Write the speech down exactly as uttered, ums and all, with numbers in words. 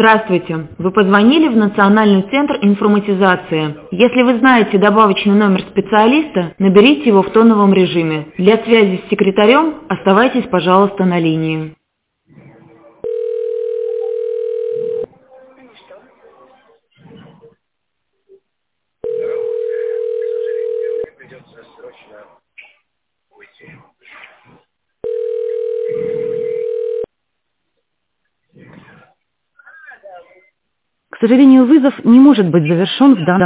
Здравствуйте. Вы позвонили в Национальный центр информатизации. Если вы знаете добавочный номер специалиста, наберите его в тоновом режиме. Для связи с секретарем оставайтесь, пожалуйста, на линии. К сожалению, вызов не может быть завершен в данном